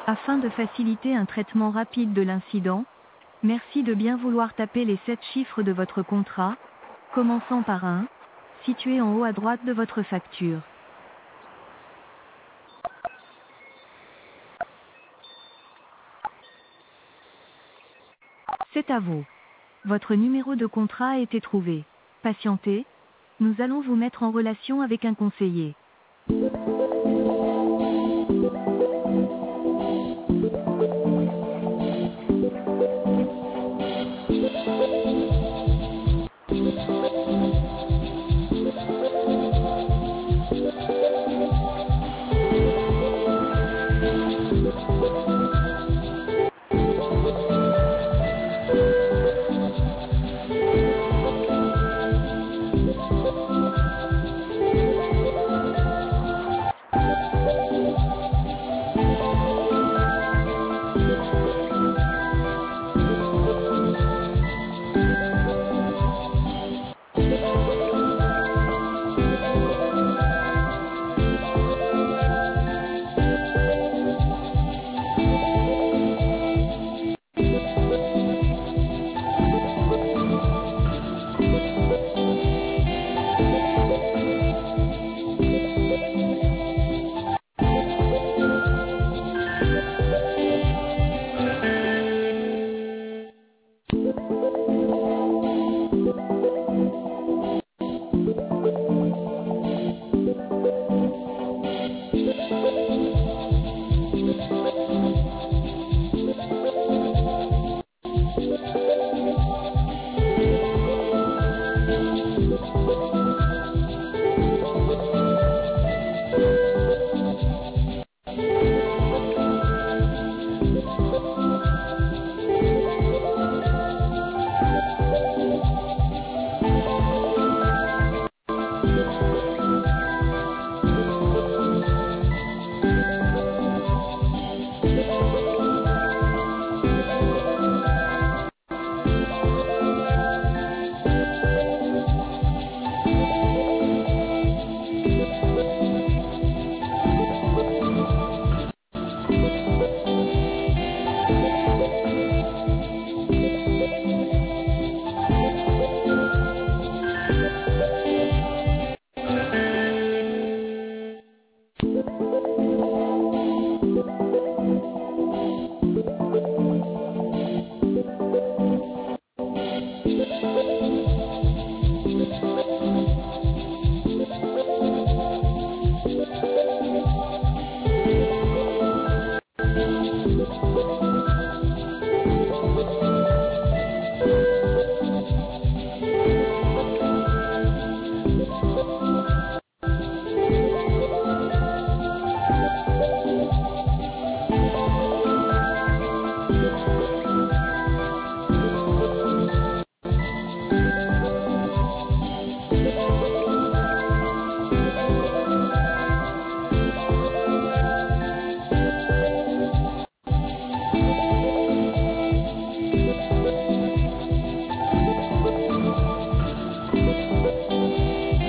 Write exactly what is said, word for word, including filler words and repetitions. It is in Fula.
Afin de faciliter un traitement rapide de l'incident, merci de bien vouloir taper les sept chiffres de votre contrat, commençant par un, situé en haut à droite de votre facture. C'est à vous. Votre numéro de contrat a été trouvé. Patientez, nous allons vous mettre en relation avec un conseiller.